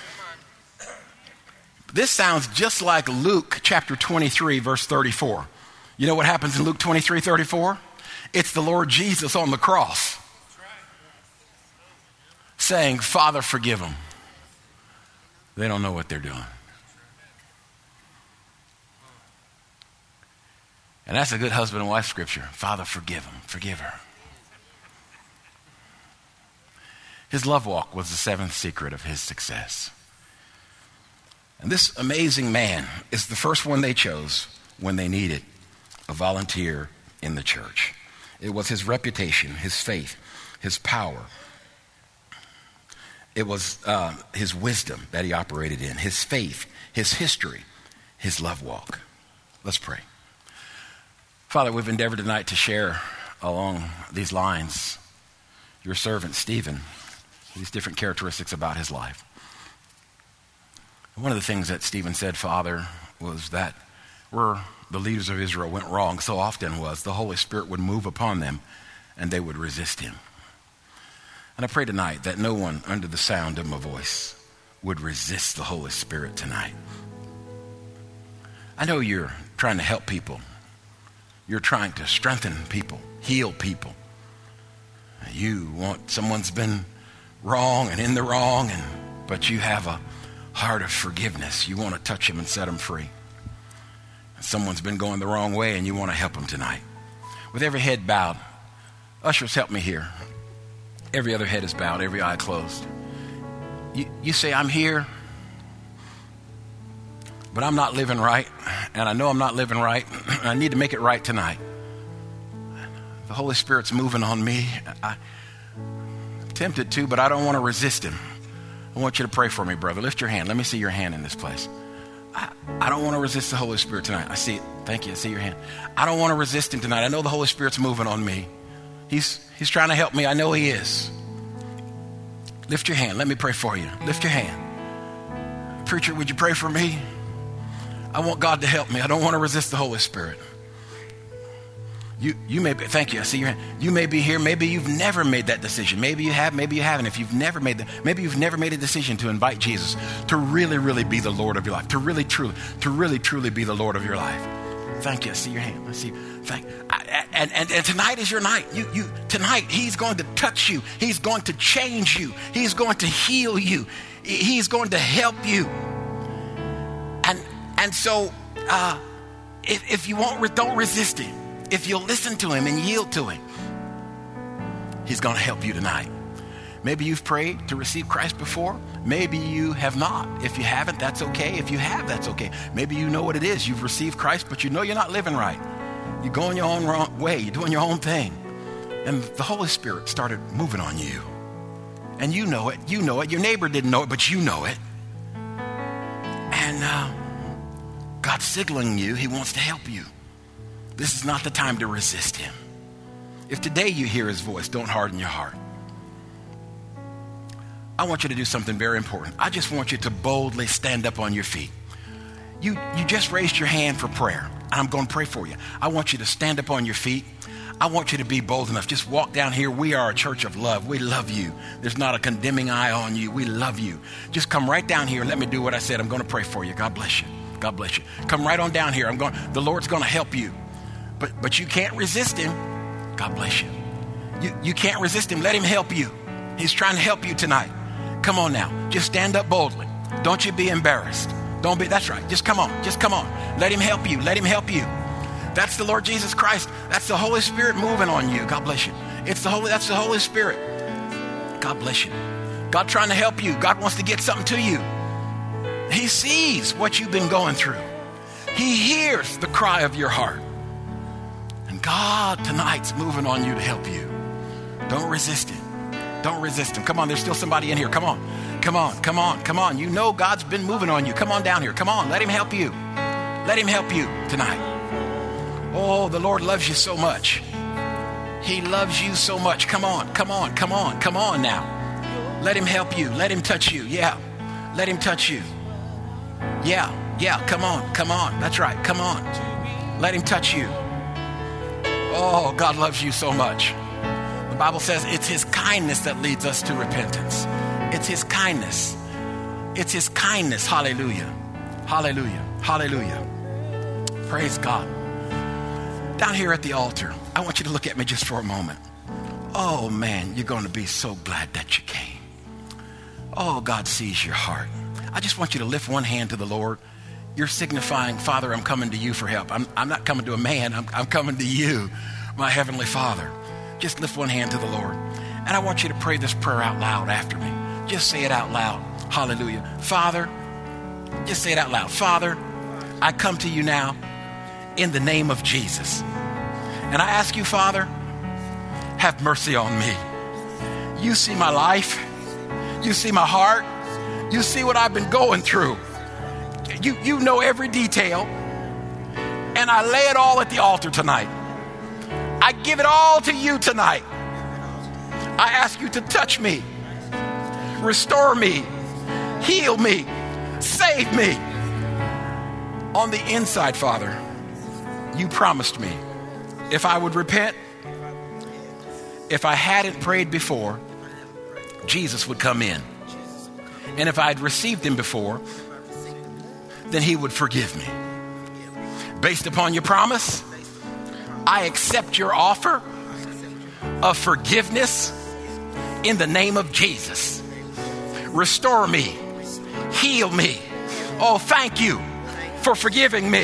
This sounds just like Luke chapter 23, verse 34. You know what happens in Luke 23, 34? It's the Lord Jesus on the cross saying, Father, forgive them. They don't know what they're doing. And that's a good husband and wife scripture. Father, forgive him. Forgive her. His love walk was the seventh secret of his success. And this amazing man is the first one they chose when they needed a volunteer in the church. It was his reputation, his faith, his power. It was his wisdom that he operated in, his faith, his history, his love walk. Let's pray. Father, we've endeavored tonight to share along these lines your servant Stephen, these different characteristics about his life. One of the things that Stephen said, Father, was that where the leaders of Israel went wrong so often was the Holy Spirit would move upon them and they would resist him. And I pray tonight that no one under the sound of my voice would resist the Holy Spirit tonight. I know you're trying to help people. You're trying to strengthen people, heal people. You want someone's been wrong and in the wrong, but you have a heart of forgiveness. You want to touch them and set them free. Someone's been going the wrong way and you want to help them tonight. With every head bowed, ushers, help me here. Every other head is bowed, every eye closed. You say, I'm here, but I'm not living right, and I know I'm not living right. I need to make it right tonight. The Holy Spirit's moving on me. I'm tempted to, but I don't want to resist him. I want you to pray for me, brother. Lift your hand. Let me see your hand in this place. I don't want to resist the Holy Spirit tonight. I see it. Thank you. I see your hand. I don't want to resist him tonight. I know the Holy Spirit's moving on me. He's trying to help me. I know he is. Lift your hand. Let me pray for you. Lift your hand. Preacher, would you pray for me? I want God to help me. I don't want to resist the Holy Spirit. You may be, thank you. I see your hand. You may be here. Maybe you've never made that decision. Maybe you have. Maybe you haven't. If you've never made that, maybe you've never made a decision to invite Jesus to really, really be the Lord of your life. To really, truly be the Lord of your life. Thank you. I see your hand. I see. And tonight is your night. Tonight he's going to touch you. He's going to change you. He's going to heal you. He's going to help you. And so, if you won't, don't resist him. If you'll listen to him and yield to him, he's going to help you tonight. Maybe you've prayed to receive Christ before. Maybe you have not. If you haven't, that's okay. If you have, that's okay. Maybe you know what it is. You've received Christ, but you know you're not living right. You're going your own wrong way. You're doing your own thing. And the Holy Spirit started moving on you. And you know it. You know it. Your neighbor didn't know it, but you know it. And God's signaling you. He wants to help you. This is not the time to resist him. If today you hear his voice, don't harden your heart. I want you to do something very important. I just want you to boldly stand up on your feet. You just raised your hand for prayer. I'm going to pray for you. I want you to stand up on your feet. I want you to be bold enough. Just walk down here. We are a church of love. We love you. There's not a condemning eye on you. We love you. Just come right down here and let me do what I said. I'm going to pray for you. God bless you. God bless you. Come right on down here. The Lord's going to help you. But you can't resist him. God bless you. You can't resist him. Let him help you. He's trying to help you tonight. Come on now. Just stand up boldly. Don't you be embarrassed. That's right. Just come on. Just come on. Let him help you. Let him help you. That's the Lord Jesus Christ. That's the Holy Spirit moving on you. God bless you. That's the Holy Spirit. God bless you. God trying to help you. God wants to get something to you. He sees what you've been going through. He hears the cry of your heart. And God tonight's moving on you to help you. Don't resist him. Don't resist him. Come on, there's still somebody in here. Come on. Come on, come on, come on. You know God's been moving on you. Come on down here. Come on, let him help you. Let him help you tonight. Oh, the Lord loves you so much. He loves you so much. Come on, come on, come on, come on now. Let him help you. Let him touch you. Yeah, let him touch you. Yeah, come on, come on. That's right, come on. Let him touch you. Oh, God loves you so much. The Bible says it's his kindness that leads us to repentance. It's his kindness. It's his kindness. Hallelujah. Hallelujah. Hallelujah. Praise God. Down here at the altar, I want you to look at me just for a moment. Oh man, you're going to be so glad that you came. Oh, God sees your heart. I just want you to lift one hand to the Lord. You're signifying, Father, I'm coming to you for help. I'm not coming to a man. I'm coming to you, my heavenly Father. Just lift one hand to the Lord. And I want you to pray this prayer out loud after me. Just say it out loud. Hallelujah. Father, just say it out loud. Father, I come to you now in the name of Jesus. And I ask you, Father, have mercy on me. You see my life. You see my heart. You see what I've been going through. You know every detail. And I lay it all at the altar tonight. I give it all to you tonight. I ask you to touch me, restore me, heal me, save me. On the inside, Father, you promised me if I would repent, if I hadn't prayed before, Jesus would come in. And if I'd received him before, then he would forgive me. Based upon your promise, I accept your offer of forgiveness in the name of Jesus. Restore me, heal me. Oh, thank you for forgiving me.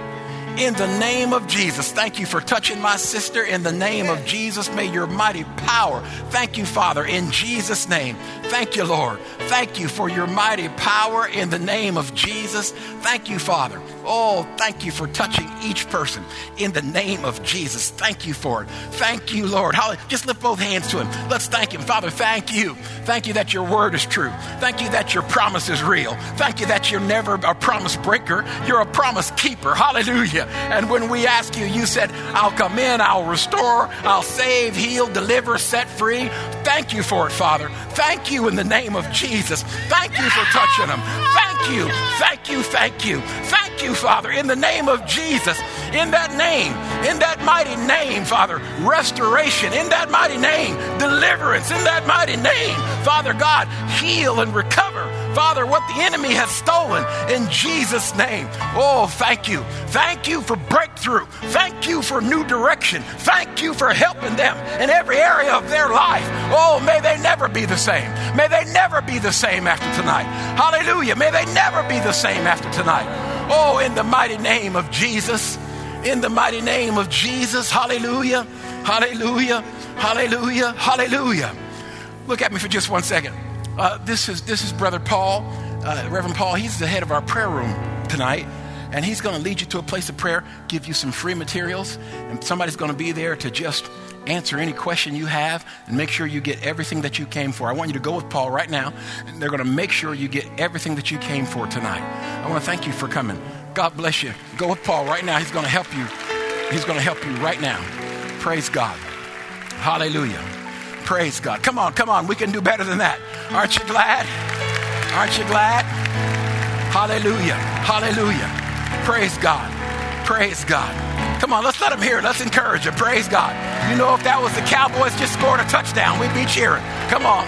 In the name of Jesus, thank you for touching my sister. In the name of Jesus, may your mighty power. Thank you, Father, in Jesus' name. Thank you, Lord. Thank you for your mighty power in the name of Jesus. Thank you, Father. Oh, thank you for touching each person in the name of Jesus. Thank you for it. Thank you, Lord. Just lift both hands to him. Let's thank him. Father, thank you. Thank you that your word is true. Thank you that your promise is real. Thank you that you're never a promise breaker. You're a promise keeper. Hallelujah. And when we ask you, you said, I'll come in, I'll restore, I'll save, heal, deliver, set free. Thank you for it, Father. Thank you in the name of Jesus. Thank you for touching them. Thank you. Thank you. Thank you. Thank you, Father, in the name of Jesus. In that name, in that mighty name, Father, restoration. In that mighty name, deliverance. In that mighty name, Father God, heal and recover, Father, what the enemy has stolen in Jesus' name. Oh, thank you. Thank you for breakthrough. Thank you for new direction. Thank you for helping them in every area of their life. Oh, may they never be the same. May they never be the same after tonight. Hallelujah. May they never be the same after tonight. Oh, in the mighty name of Jesus. In the mighty name of Jesus. Hallelujah. Hallelujah. Hallelujah. Hallelujah. Look at me for just 1 second. This is Brother Paul, Reverend Paul. He's the head of our prayer room tonight, and he's going to lead you to a place of prayer, give you some free materials, and somebody's going to be there to just answer any question you have and make sure you get everything that you came for. I want you to go with Paul right now, and they're going to make sure you get everything that you came for tonight. I want to thank you for coming. God bless you. Go with Paul right now. He's going to help you. He's going to help you right now. Praise God. Hallelujah. Praise God. Come on. We can do better than that. Aren't you glad? Aren't you glad? Hallelujah. Hallelujah. Praise God. Praise God. Come on, let's let them hear it. Let's encourage them. Praise God. You know, if that was the Cowboys just scored a touchdown, we'd be cheering. Come on.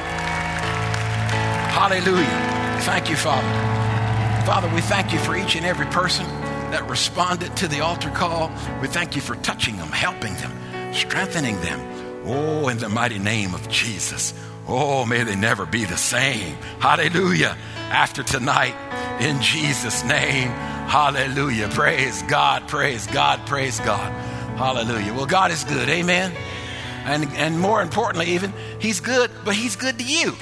Hallelujah. Thank you, Father. Father, we thank you for each and every person that responded to the altar call. We thank you for touching them, helping them, strengthening them. Oh, in the mighty name of Jesus. Oh, may they never be the same. Hallelujah. After tonight, in Jesus' name. Hallelujah. Praise God. Praise God. Praise God. Hallelujah. Well, God is good. Amen. And more importantly, even, he's good, but he's good to you.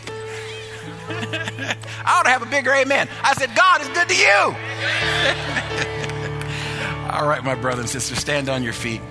I ought to have a bigger amen. I said, God is good to you. All right, my brother and sister, stand on your feet.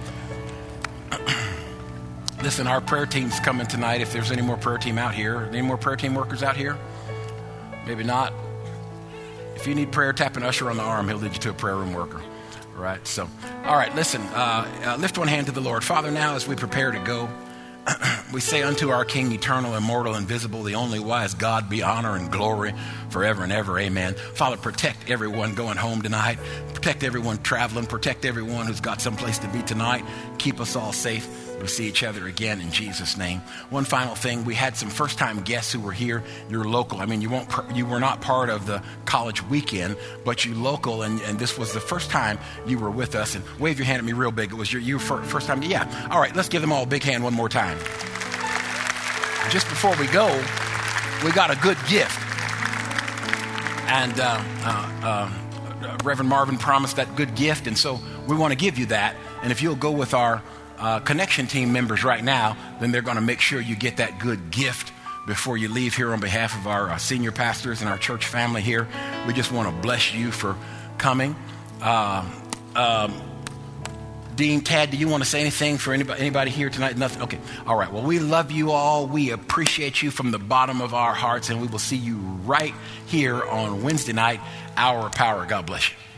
Listen, our prayer team's coming tonight. If there's any more prayer team out here, any more prayer team workers out here? Maybe not. If you need prayer, tap an usher on the arm. He'll lead you to a prayer room worker. All right. So, all right, listen, lift one hand to the Lord. Father, now as we prepare to go, we say unto our King, eternal, immortal, invisible, the only wise God, be honor and glory forever and ever. Amen. Father, protect everyone going home tonight. Protect everyone traveling. Protect everyone who's got someplace to be tonight. Keep us all safe. We'll see each other again in Jesus' name. One final thing. We had some first-time guests who were here. You're local. I mean, you were not part of the college weekend, but you local, and this was the first time you were with us. And wave your hand at me real big. It was your first time. Yeah. All right. Let's give them all a big hand one more time. Just before we go, we got a good gift. And Reverend Marvin promised that good gift, and so we want to give you that. And if you'll go with our connection team members right now, then they're going to make sure you get that good gift before you leave here on behalf of our senior pastors and our church family here. We just want to bless you for coming. redeemed. Tad, do you want to say anything for anybody here tonight? Nothing? Okay. All right. Well, we love you all. We appreciate you from the bottom of our hearts, and we will see you right here on Wednesday night, Hour of Power. God bless you.